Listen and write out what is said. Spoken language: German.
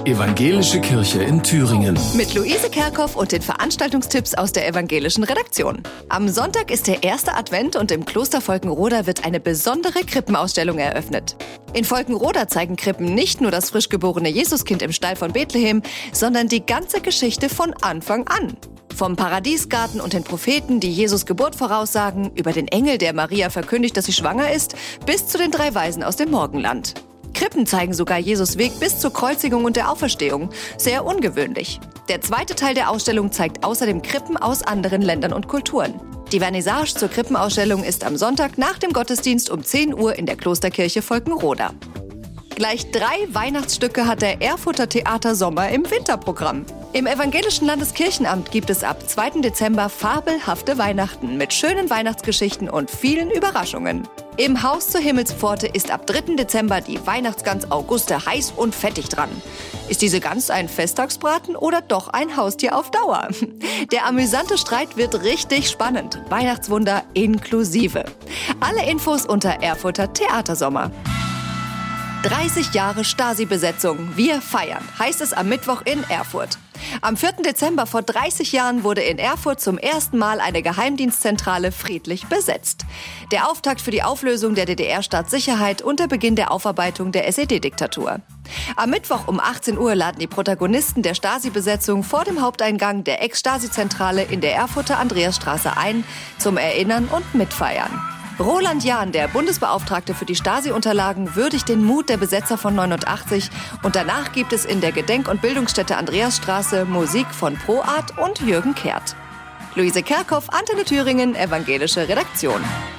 Evangelische Kirche in Thüringen. Mit Luise Kerkhoff und den Veranstaltungstipps aus der evangelischen Redaktion. Am Sonntag ist der erste Advent und im Kloster Volkenroda wird eine besondere Krippenausstellung eröffnet. In Volkenroda zeigen Krippen nicht nur das frisch geborene Jesuskind im Stall von Bethlehem, sondern die ganze Geschichte von Anfang an. Vom Paradiesgarten und den Propheten, die Jesus Geburt voraussagen, über den Engel, der Maria verkündigt, dass sie schwanger ist, bis zu den 3 Weisen aus dem Morgenland. Krippen zeigen sogar Jesus Weg bis zur Kreuzigung und der Auferstehung. Sehr ungewöhnlich. Der zweite Teil der Ausstellung zeigt außerdem Krippen aus anderen Ländern und Kulturen. Die Vernissage zur Krippenausstellung ist am Sonntag nach dem Gottesdienst um 10 Uhr in der Klosterkirche Volkenroda. Gleich 3 Weihnachtsstücke hat der Erfurter Theater Sommer im Winterprogramm. Im Evangelischen Landeskirchenamt gibt es ab 2. Dezember fabelhafte Weihnachten mit schönen Weihnachtsgeschichten und vielen Überraschungen. Im Haus zur Himmelspforte ist ab 3. Dezember die Weihnachtsgans Auguste heiß und fettig dran. Ist diese Gans ein Festtagsbraten oder doch ein Haustier auf Dauer? Der amüsante Streit wird richtig spannend. Weihnachtswunder inklusive. Alle Infos unter Erfurter Theatersommer. 30 Jahre Stasi-Besetzung. Wir feiern, heißt es am Mittwoch in Erfurt. Am 4. Dezember vor 30 Jahren wurde in Erfurt zum ersten Mal eine Geheimdienstzentrale friedlich besetzt. Der Auftakt für die Auflösung der DDR-Staatssicherheit und der Beginn der Aufarbeitung der SED-Diktatur. Am Mittwoch um 18 Uhr laden die Protagonisten der Stasi-Besetzung vor dem Haupteingang der Ex-Stasi-Zentrale in der Erfurter Andreasstraße ein, zum Erinnern und Mitfeiern. Roland Jahn, der Bundesbeauftragte für die Stasi-Unterlagen, würdigt den Mut der Besetzer von 89 und danach gibt es in der Gedenk- und Bildungsstätte Andreasstraße Musik von ProArt und Jürgen Kehrt. Luise Kerkhoff, Antenne Thüringen, Evangelische Redaktion.